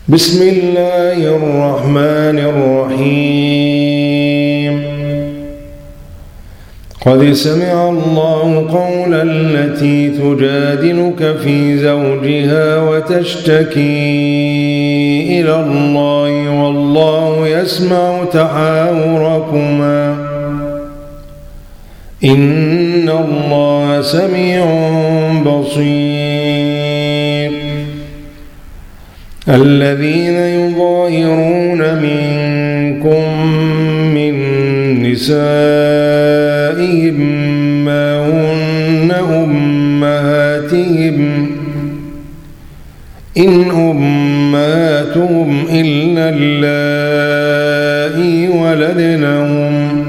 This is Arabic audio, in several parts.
بسم الله الرحمن الرحيم. قد سمع الله قول التي تجادلك في زوجها وتشتكي إلى الله والله يسمع تحاوركما إن الله سميع بصير. الذين يظاهرون منكم من نسائهم ما هن أمهاتهم إن أمهاتهم إلا اللائي ولدنهم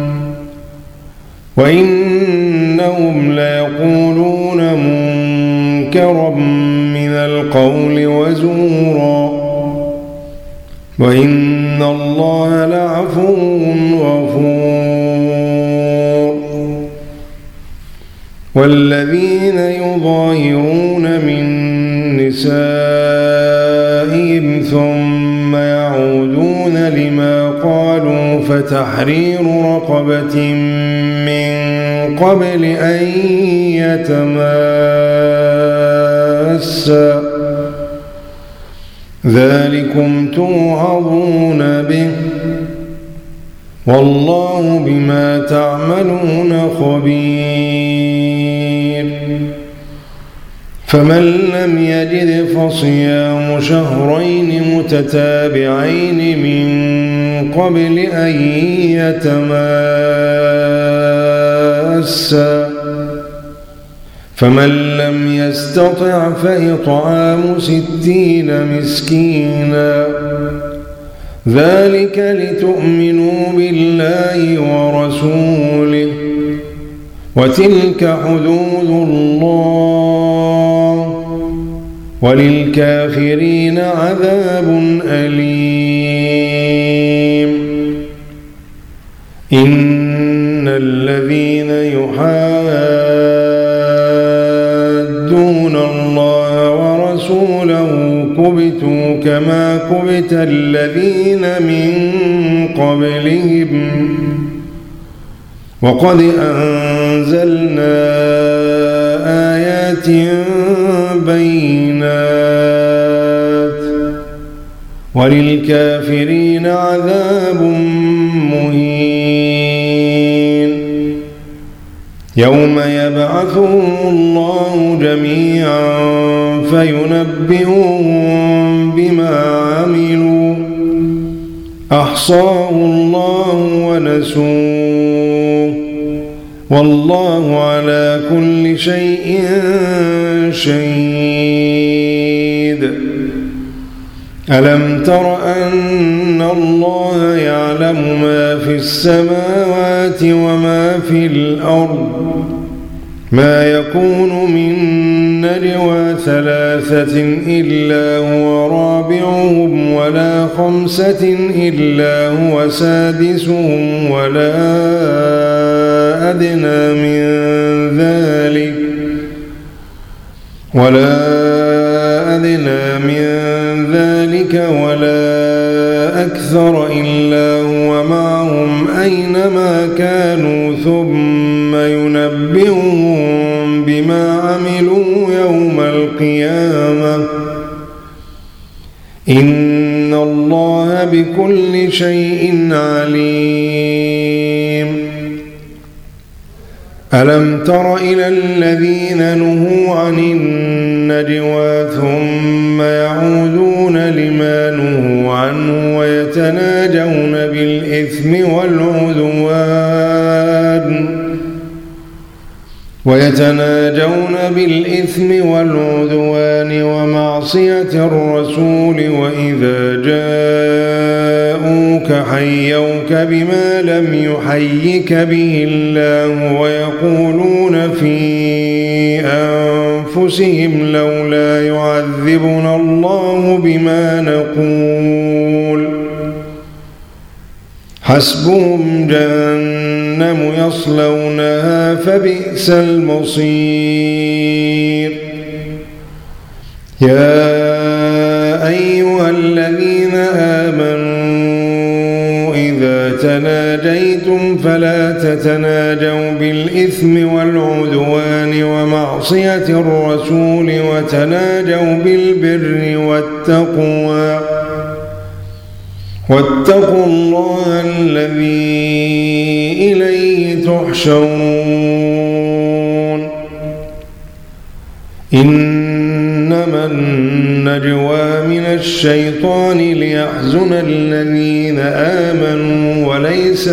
وإنهم ليقولون منكرا من القول وزورا وإن الله لعفو غفور. والذين يظاهرون من نسائهم ثم يعودون لما قالوا فتحرير رقبة من قبل أن يتماسا ذلكم توعظون به والله بما تعملون خبير. فمن لم يجد فصيام شهرين متتابعين من قبل أن يتماسا فمن لم يستطع فإطعام 60 مسكينا ذلك لتؤمنوا بالله ورسوله وتلك حدود الله وللكافرين عذاب أليم. إن الذين يحادون الله ورسوله كبتوا كما كبت الذين من قبلهم وقد أنزلنا آيات بينات وللكافرين عذاب مهين. يوم يبعثهم الله جميعا فينبئهم بما عملوا أحصاه الله ونسوه والله على كل شيء شهيد. ألم تر أن الله يعلم ما في السماوات وما في الأرض ما يكون من نجوى 3 إلا هو رابعهم ولا 5 إلا هو سادسهم ولا أدنى من ذلك ولا أكثر إلا هو معهم أينما كانوا ثم ينبئهم بما عملوا يوم القيامة إن الله بكل شيء عليم. ألم تر إلى الذين نهوا عن النجوى ثم يعودون لما نهوا عنه ويتناجون بالإثم والعدوان ومعصية الرسول وإذا جاءوك حيوك بما لم يحيك به الله ويقولون في أنفسهم لولا يعذبنا الله بما نقول حسبهم جهنم يصلونها فبئس المصير. يا أيها أيها الذين آمنوا إذا تناجيتم فلا تتناجوا بالإثم والعدوان ومعصية الرسول وتناجوا بالبر والتقوى واتقوا الله الذي إليه تحشرون إنما النجوى من الشيطان ليحزن الذين آمنوا وليس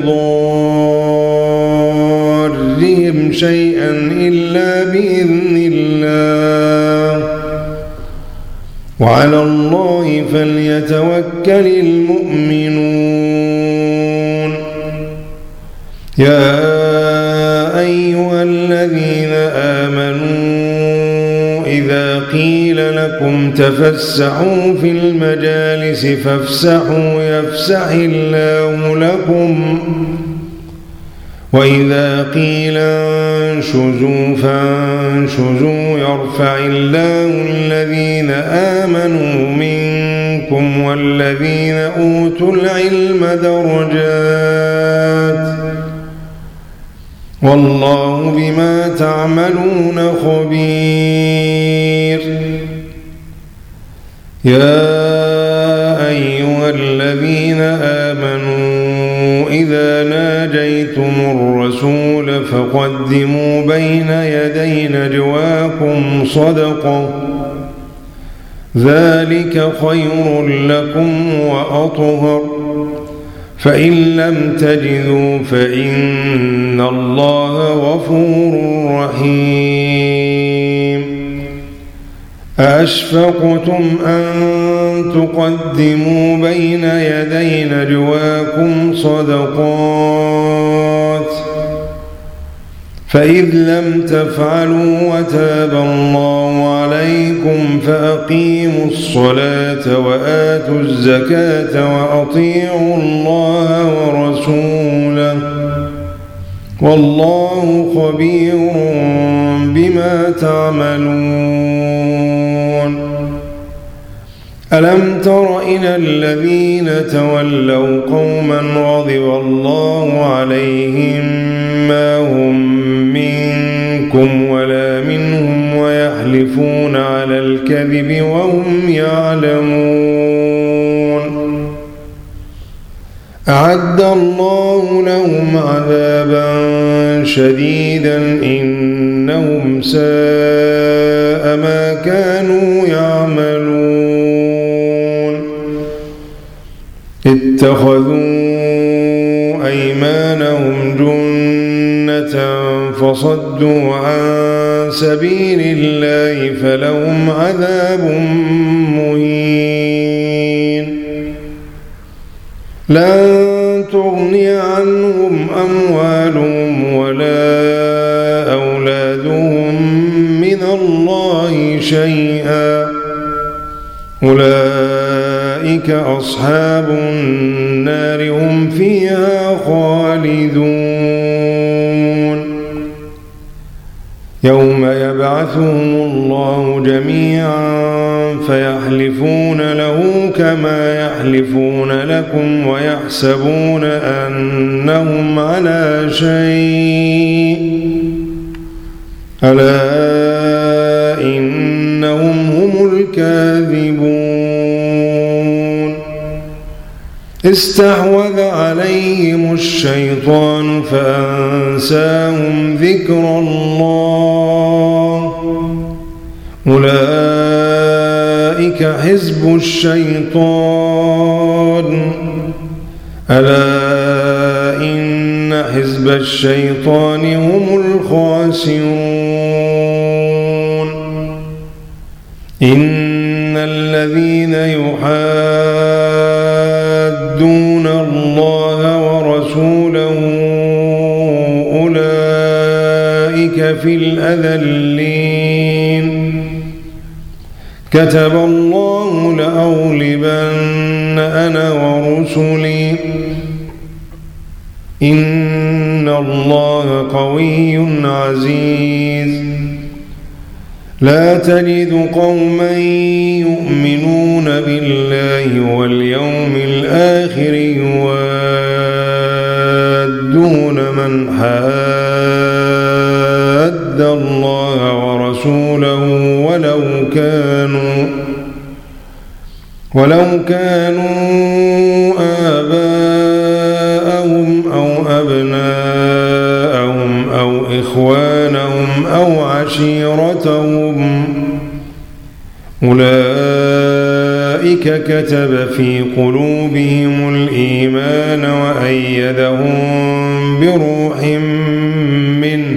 بضارهم شيئا إلا بإذن الله وعلى الله فليتوكل المؤمنون يا أيها الذين آمنوا إذا قيل لكم تفسحوا في المجالس فافسحوا يفسح الله لكم وإذا قيل انشزوا فانشزوا يرفع الله الذين آمنوا منكم والذين أوتوا العلم درجات والله بما تعملون خبير يا أيها الذين آمنوا إذا ناجيتم الرسول فقدموا بين يدي نجواكم صدقة ذلك خير لكم وأطهر فإن لم تجدوا فإن الله غفور رحيم أأشفقتم أن تقدموا بين يدي نجواكم صدقات فإذ لم تفعلوا وتاب الله عليكم فأقيموا الصلاة وآتوا الزكاة وأطيعوا الله ورسوله والله خبير بما تعملون ألم تر إلى الذين تولوا قوما غضب الله عليهم ما هم منكم ولا منهم ويحلفون على الكذب وهم يعلمون أعد الله لهم عذابا شديدا إنهم ساء ما كانوا يعملون اتخذوا أيمانهم جنة فصدوا عن سبيل الله فلهم عذاب مهين لن تغني عنهم أموالهم ولا أولادهم من الله شيئا أولئك أصحاب النار هم فيها خالدون يوم يبعثهم الله جميعا فيحلفون له كما يحلفون لكم ويحسبون أنهم على شيء ألا إنهم هم الكاذبون استحوذ عليهم الشيطان فأنساهم ذكر الله أولئك حزب الشيطان ألا إن حزب الشيطان هم الخاسرون إن الذين يحادون الله ورسوله أولئك في الأذلين كتب الله لأغلبن أنا ورسلي إن الله قوي عزيز لا تجد قوما يؤمنون بالله واليوم الآخر يوادون من حاد الله ورسوله ولو كانوا آباءهم أو أبناءهم أو إخوانهم أو عشيرتهم أولئك كتب في قلوبهم الإيمان وأيدهم بروح منه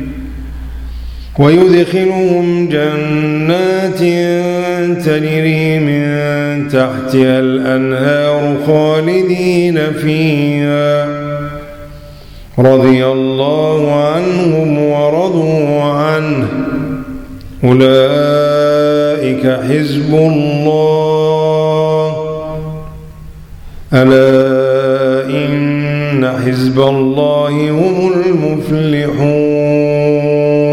ويدخلهم جنات تجري من تحتها الأنهار خالدين فيها رضي الله عنهم ورضوا عنه أولئك حزب الله ألا إن حزب الله هم المفلحون